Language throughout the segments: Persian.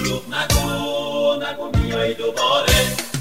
دروغ نگو میای دوباره.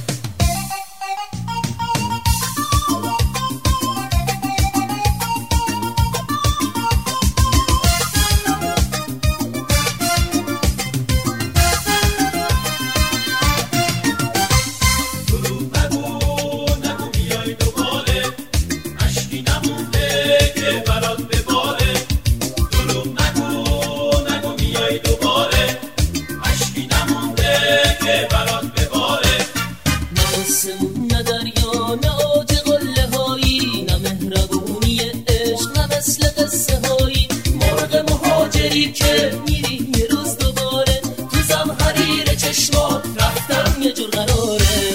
که میری یه روز دوباره تو زمحریر چشمات رفتم یه جور قراره.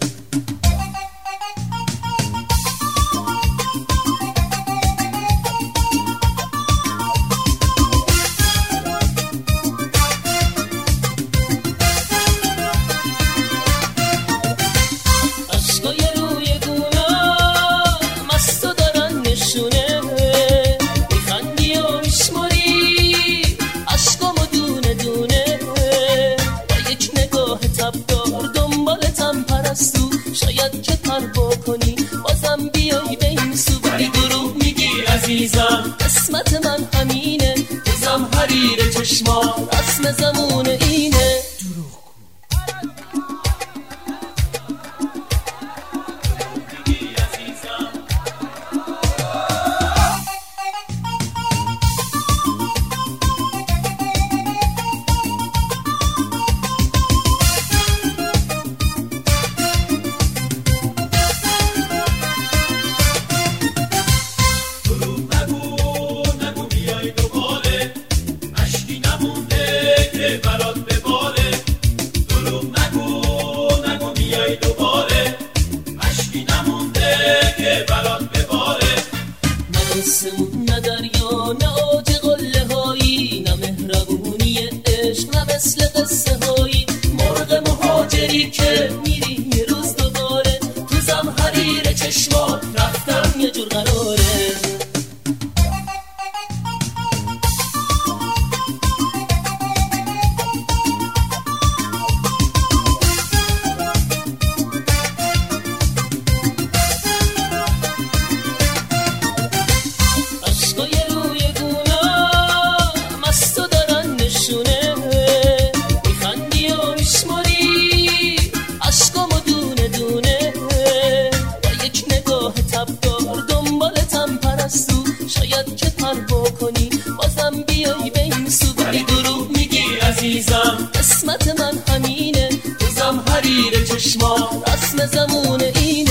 عشقای روی گونام از تو دارن نشونه، میخندی و میشماری عشقامو دونه دونه، با یک نگاه تبدار دنبالتم پرستو، شاید که پر بکنی بازم بیای به این سو. ولی دروغ میگی عزیزم قسمت من همینه، تو زمحریر چشمات رسم زمون اینه. نه دریا نه آج قله هایی، نه مهربونی عشق نه مثل قصه هایی، مرغ مهاجری که میری یه روز دوباره تو زمحریر چشمات رفتم یه جور قراره. شاید که پر بکنی بازم بیای به این سو. ولی دروغ میگی عزیزم قسمت من همینه، تو زمحریر چشما رسم زمون این.